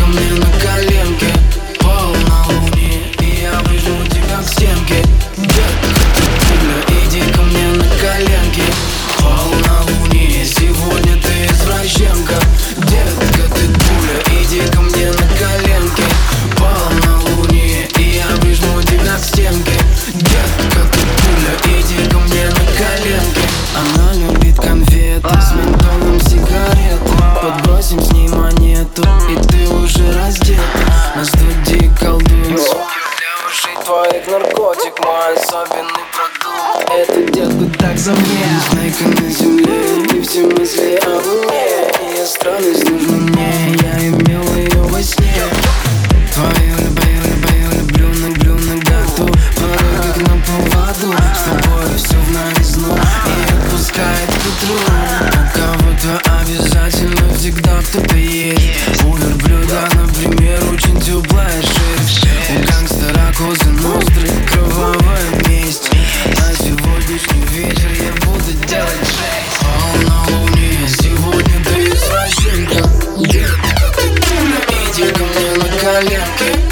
ко мне на коленке, полнолуние, и я прижму тебя к стенке. Детка, ты пуля, иди ко мне на коленке, полнолуние, сегодня ты извращенка. Детка, ты пуля, иди ко мне на коленке, полнолуние, и я прижму тебя к стенке. Детка, ты пуля, иди ко мне на коленке. Она любит конфеты с ментолом, сигареты. Подбросим с ней монету, и ты уже раздета. Нас тут дико колдуем. Для ушей твоих наркотик, мой особенный продукт. Эту детку так зовут. Знайка на земле, и все мысли обо мне. Ее странность нужна мне, я имел ее во сне. Твою люблю, наглю наготу. Порой как на поводу, с тобой все в новизну и отпускает к утру. У кого-то обязательно всегда кто-то есть. У верблюда, например, очень теплая шерсть. У гангстера козы ностры, кровавая месть. На сегодняшний вечер я буду делать жесть. Полнолуние, сегодня ты извращенка. Детка, ты пуля, иди ко мне на коленке.